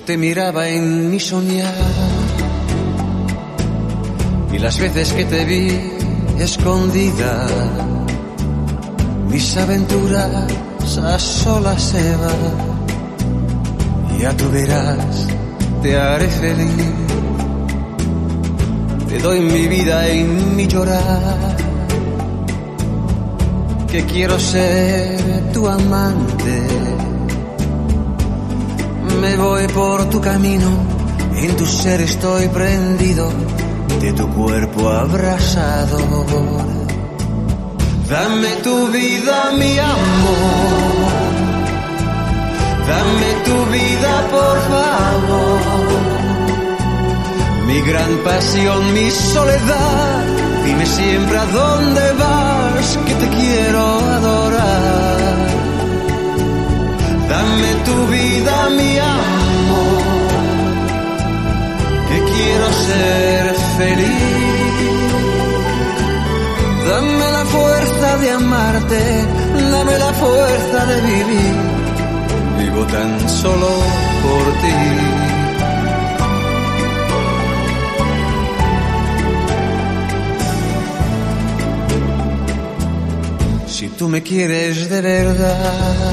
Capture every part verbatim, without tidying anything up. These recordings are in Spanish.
te miraba en mi soñar y las veces que te vi escondida, mis aventuras a solas se van. Ya tú verás, te haré feliz, te doy mi vida y mi llorar, que quiero ser tu amante. Me voy por tu camino, en tu ser estoy prendido, de tu cuerpo abrasador. Dame tu vida, mi amor, dame tu vida, por favor. Mi gran pasión, mi soledad, dime siempre a dónde vas, que te quiero adorar. Dame tu vida, mi amor, que quiero ser feliz. Dame la fuerza de amarte, dame la fuerza de vivir. Vivo tan solo por ti. Si tú me quieres de verdad,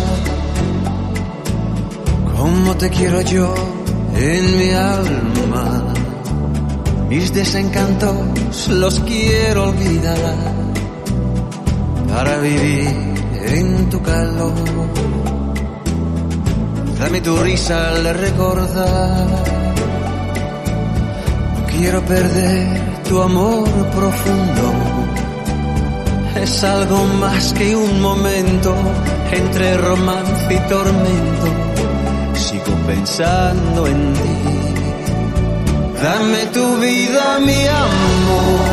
como te quiero yo en mi alma, mis desencantos los quiero olvidar para vivir en tu calor. Dame tu risa al recordar, no quiero perder tu amor profundo. Es algo más que un momento entre romance y tormento. Sigo pensando en ti. Dame tu vida, mi amor,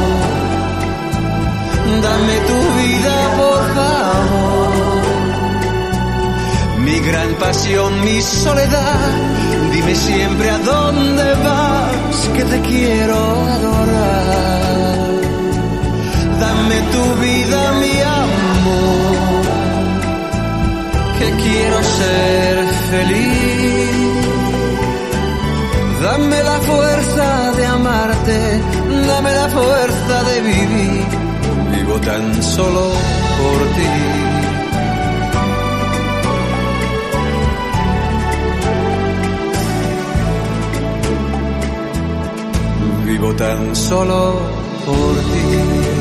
dame tu vida, por favor. Mi gran pasión, mi soledad, dime siempre a dónde vas, que te quiero adorar. Dame tu vida, mi amor, que quiero ser feliz. Dame la fuerza de amarte, dame la fuerza de vivir. Vivo tan solo por ti. Vivo tan solo por ti.